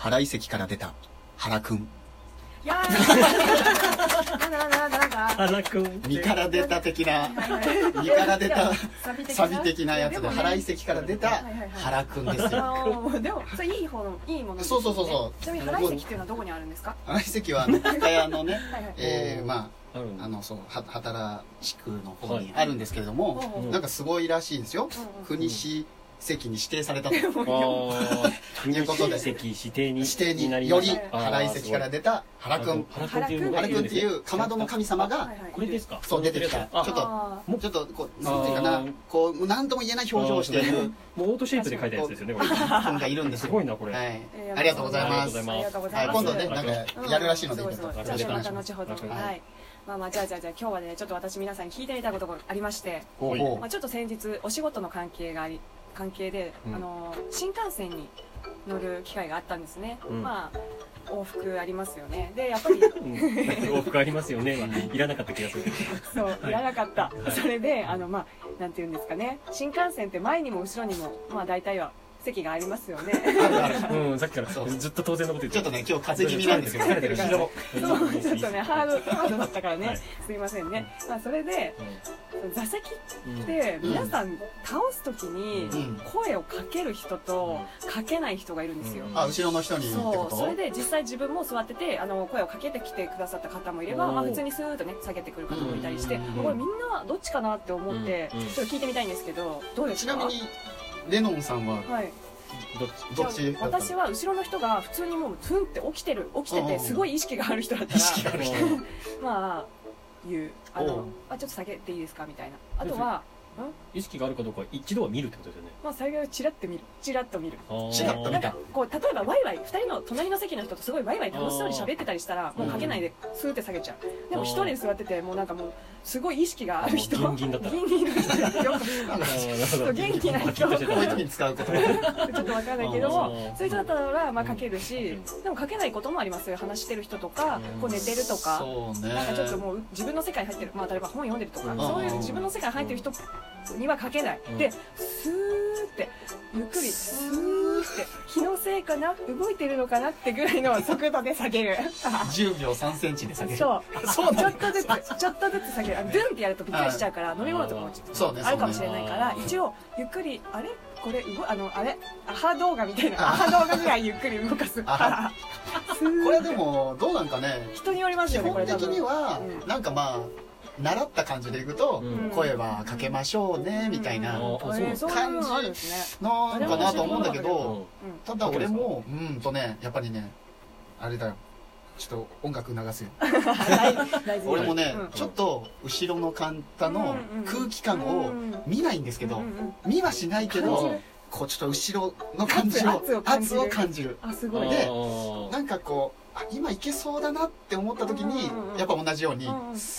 原遺跡から出た原くん。 いやーなんか原くん身から出た的な身から出たサビ的なやつで、原遺跡から出た原くんですよ。 でもそれいい方のいいものですね。 そうちなみに原遺跡っていうのはどこにあるんですか？ 原遺跡は深谷のねまあそう畑地区の方にあるんですけれども、なんかすごいらしいんですよ。国史跡に指定されたということで、 指定により原遺跡から出た原くん原くんっていうかまどの神様がこれですか？ そう出てきた。ちょっとこうなんていうかな、こう何とも言えない表情をしているもうオートシェイプで書いたやつですよね、これ。 君がいるんですよ。 すごいなこれ。 ありがとうございます。今度ねなんかやるらしいので、 じゃあまた後ほど。はい。まあじゃあ今日はねちょっと私皆さんに聞いてみたいことがありまして、ちょっと先日お仕事の関係で新幹線に乗る機会があったんですね。まあ往復ありますよね。でやっぱり往復ありますよね。いらなかった気がする。 そういらなかった。それでまあなんていうんですかね、新幹線って前にも後ろにもまあ大体は席がありますよね。 さっきからずっと当然のこと言って。 ちょっとね今日風邪気味なんですけど、 そうちょっとねハードだったからね、すいませんね。まあそれで座席って皆さん倒すときに声をかける人とかけない人がいるんですよ。 後ろの人にってこと？ それで実際自分も座ってて声をかけてきてくださった方もいれば、まあ普通にスーッとね下げてくる方もいたりして、これみんなどっちかなって思ってちょっと聞いてみたいんですけど、どうですか？ ちなみにレノンさんはどっち？ 私は後ろの人が普通にもうふんって起きててすごい意識がある人だったらまあ言うちょっと下げていいですかみたいな。あとは意識があるかどうか一度は見るってことですよね。 まあ最悪チラッと見る。 チラッと見た。 こう例えばワイワイ2人の隣の席の人とすごいワイワイ楽しそうに喋ってたりしたらもうかけないでスーって下げちゃう。でも1人で座っててもうなんかもうすごい意識がある人、 ギンギンだったらギンギンの人元気な人、 こういう時に使うことちょっとわかんないけども、そういう人だったらまあかけるし、でもかけないこともありますよ。話してる人とかこう寝てるとか、なんかちょっともう自分の世界に入ってる、まあ例えば本読んでるとか、そういう自分の世界に入ってる人にはかけないで、スーってゆっくりスーって気のせいかな、動いてるのかなってぐらいの速度で下げる。 10秒3センチで下げる。 そうちょっとずつ下げる。ドゥンってやるとびっくりしちゃうから、飲み物とかもあるかもしれないから、一応ゆっくりあれこれあれアハ動画みたいな、アハ動画ぐらいゆっくり動かす。これでもどうなんかね、 人によりますよね。 基本的にはなんかまあ習った感じでいくと声はかけましょうねみたいな感じなんかなと思うんだけど、ただ俺もやっぱりねあれだよ、ちょっと音楽流すよ。俺もねちょっと後ろの方の空気感を見ないんですけど、見はしないけどこうちょっと後ろの感じを圧を感じる。でなんかこう今いけそうだなって思った時にやっぱ同じようにだ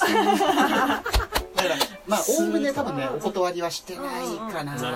からまあおおむね多分ねお断りはしてないかな。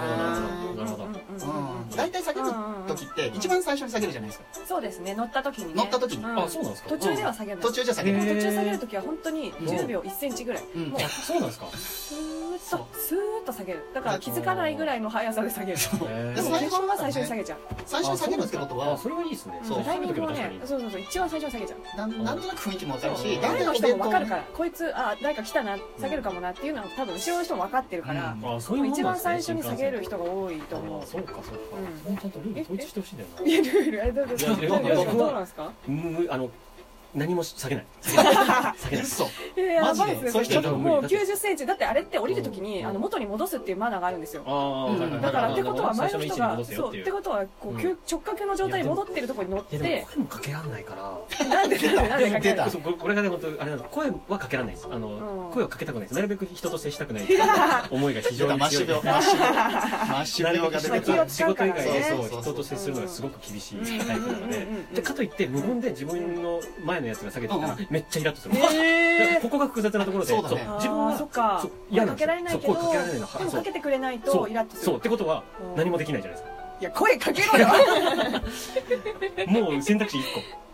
大体下げる時って一番最初に下げるじゃないですか。 そうですね、乗った時に。 あ、そうなんですか。 途中では下げる。途中下げる時は本当に10秒1センチぐらい。 もうそうなんですか。 スーッと下げる。だから気づかないぐらいの速さで下げる。でも基本は最初に下げちゃう。 最初に下げるってことはそれはいいですね。 タイミングはね、そう一番最初に下げちゃう。 なんとなく雰囲気も分かるし、 誰の人も分かるから、こいつ誰か来たな、下げるかもなっていうのは多分後ろの人も分かってるから、一番最初に下げる人が多いと思う。 そうか。ちゃんとルール統一してほしいんだよな。 いやルールあれどうなんですか？ 何も下げない。 そう。 マジで。そういう人もう90センチだってあれって降りるときに元に戻すっていうマナーがあるんですよ。だからってことは前の人がそうってことはこう直角の状態に戻ってるところに乗って。 声もかけらんないから。 なんでかけない。 これがね本当あれなの、声はかけらんないです。声をかけたくないです。なるべく人と接したくない思いが非常に強い。マッシュ病が出てくる。仕事以外で人と接するのがすごく厳しいタイプなので。かといって無言で自分の前のやつが下げてたらめっちゃイラッとする。ここが複雑なところで、自分は嫌なんですよ。かけられないけど、でもかけてくれないとイラッとする。そうってことは何もできないじゃないですか。 いや声かけろよ。 もう選択肢1個。 下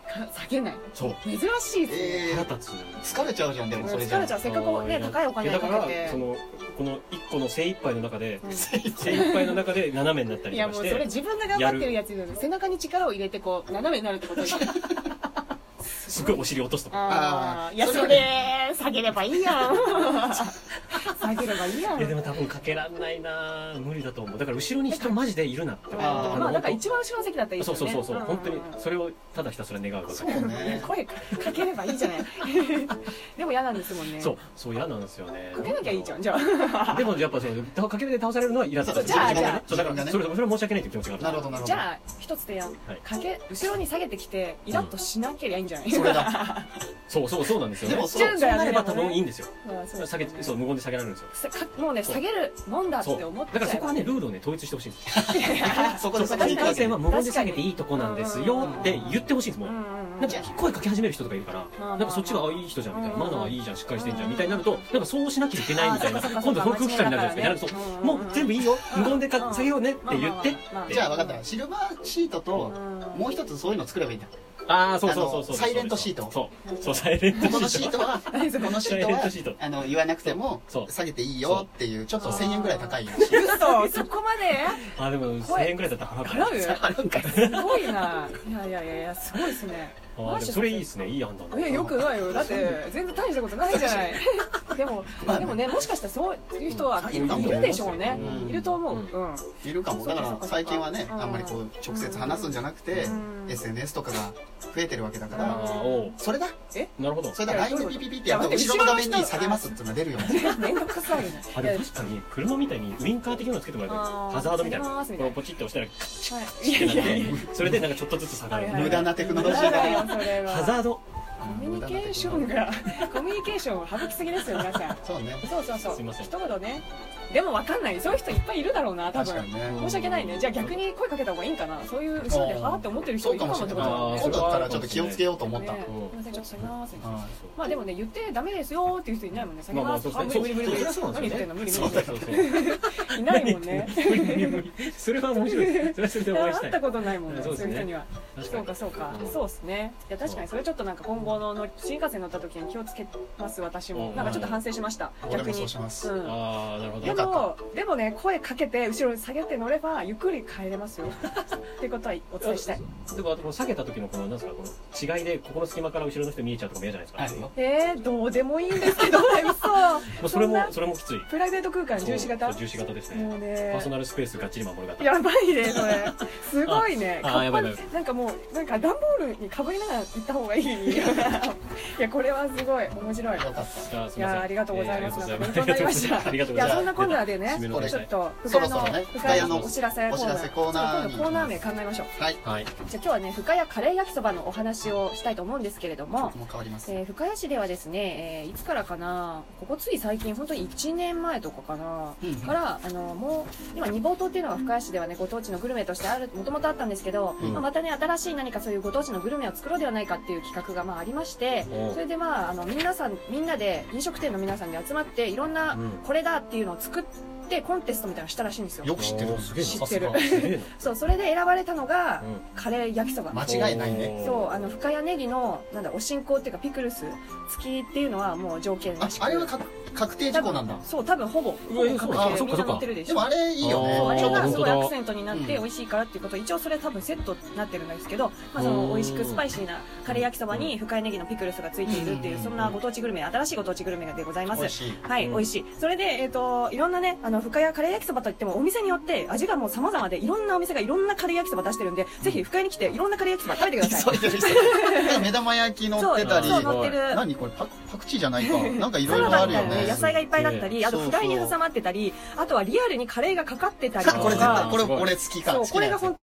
けない。そう珍しいですね。腹立つ。 疲れちゃうじゃん。でもそれじゃ疲れちゃう。せっかくね高いお金かけて、だからこの一個の精一杯の中で斜めになったりとかして。 いやもうそれ自分が頑張ってるやつで背中に力を入れてこう斜めになるってことです。 すごいお尻落とすとか。いやそれ下げればいいやん。下げればいいやん。 いやでも多分かけらんないな、無理だと思う。だから後ろに人マジでいるなって。 まあなんか一番後ろの席だったらいいですよね。 そう本当にそれをただひたすら願う。 そうね。声かければいいじゃない。でも嫌なんですもんね。 そう嫌なんですよね。 かけなきゃいいじゃん。じゃあ。 でもやっぱそうかけで倒されるのはイラッとする。 じゃあだからそれは申し訳ないって気持ちがある。 なるほどなるほど。 じゃあ一つ提案。後ろに下げてきてイラッとしなければいいんじゃない。 それだ。 そうなんですよ。でもそうなれば多分いいんですよ。無言で下げられるんですよ。 もうね下げるもんだって思って。 だからそこはねルールをね統一してほしいんです。そこで新幹線は無言で下げていいとこなんですよって言ってほしいんですもん。なんか声かけ始める人とかいるからなんかそっちがいい人じゃんみたいな、マナーはいいじゃんしっかりしてんじゃんみたいになるとなんかそうしなきゃいけないみたいな、今度その空気感になるじゃないですか。もう全部いいよ無言で下げようねって言って。 じゃあ分かった。シルバーシートともう一つそういうの作ればいいんだ。 そうサイレントシート。 そうサイレントシート。 このシートは言わなくても下げていいよっていうちょっと1000円ぐらい高い。 嘘、そこまで？ でも1000円ぐらいだったら払う？すごいな。いやすごいですね。 それいいですね。いい案だね。 よくないよ。だって全然大したことないじゃない。でもね、もしかしたらそういう人はいるでしょうね。いると思う。 いるかも。だから最近はね、あんまりこう直接話すんじゃなくて SNS とかが増えてるわけだから、それだ。 なるほど。 それだ。LINE でピピピってやると後ろの画面に下げますっていうのが出るよね。 めんどくさいね。 でも確かに車みたいにウインカー的なのつけてもらえる。ハザードみたいな。このポチって押したらそれでなんかちょっとずつ下がる。 無駄なテクノロジーだよ。 ハザード。 コミュニケーションを省きすぎですよ皆さん。 そうね。 そう。 すいません。 一言ね。でも分かんない。そういう人いっぱいいるだろうな多分。申し訳ないね。じゃあ逆に声かけた方がいいんかな。そういう後ろではーって思ってる人いるかもってことだよね。 今度からちょっと気をつけようと思った。 すみませんちょっと下げます。まあでもね言ってダメですよっていう人いないもんね。下げます。無理。何言ってんの無理。いないもんね。 それは面白い。それはそれでお会いしたい。 会ったことないもんね。そういう人には。そうか。そうですね。いや確かにそれちょっとなんか今後の新幹線乗った時に気をつけます私も。なんかちょっと反省しました。逆に。 なるほど。でもね声かけて後ろに下げて乗ればゆっくり帰れますよ。ってことはお伝えしたい。 でも下げた時のこのなんですかこの違いでここの隙間から後ろの人見えちゃうとかも嫌じゃないですか。 どうでもいいんですけど嘘。 それもきつい。 プライベート空間重視型。 重視型ですね。パーソナルスペースがっちり守る型。 やばいねそれ。すごいね。 やばい。 なんかもうなんか段ボールにかぶりながら行った方がいい。いやこれはすごい面白い。いやありがとうございます。なんか勉強になりました。いやそんなこんなでねちょっと深谷のお知らせコーナー名考えましょう。 はい。 じゃあ今日はね深谷カレー焼きそばのお話をしたいと思うんですけれども、深谷市ではですねいつからかなここつい最近本当に1年前とかかなからもう今煮ぼうとうっていうのが深谷市ではねご当地のグルメとしてもともとあったんですけどまたね新しい何かそういうご当地のグルメを作ろうではないかっていう企画がありまして、それでみんなで飲食店の皆さんで集まっていろんなこれだっていうのを作ってコンテストみたいなのしたらしいんですよ。 よく知ってる。 知ってる。そうそれで選ばれたのがカレー焼きそば。 間違いないね。 そう深谷ネギのお新香っていうかピクルス付きっていうのはもう条件らしく。 あれは確定事項なんだ。 そう多分ほぼ確定みんな乗ってるでしょ。 でもあれいいよね。 あれがすごいアクセントになって美味しいからっていうこと一応それ多分セットになってるんですけど、その美味しくスパイシーなカレー焼きそばに深谷ネギのピクルスが付いているっていうそんなご当地グルメ新しいご当地グルメでございます。はい美味しい。それでいろんなね深谷カレー焼きそばといってもお店によって味がもう様々でいろんなお店がいろんなカレー焼きそば出してるんでぜひ深谷に来ていろんなカレー焼きそば食べてください。 目玉焼き乗ってたり何これパクチーじゃないかなんかいろいろあるよね。 野菜がいっぱいだったりあとフライに挟まってたりあとはリアルにカレーがかかってたりとか。 これ俺好きか。 これが本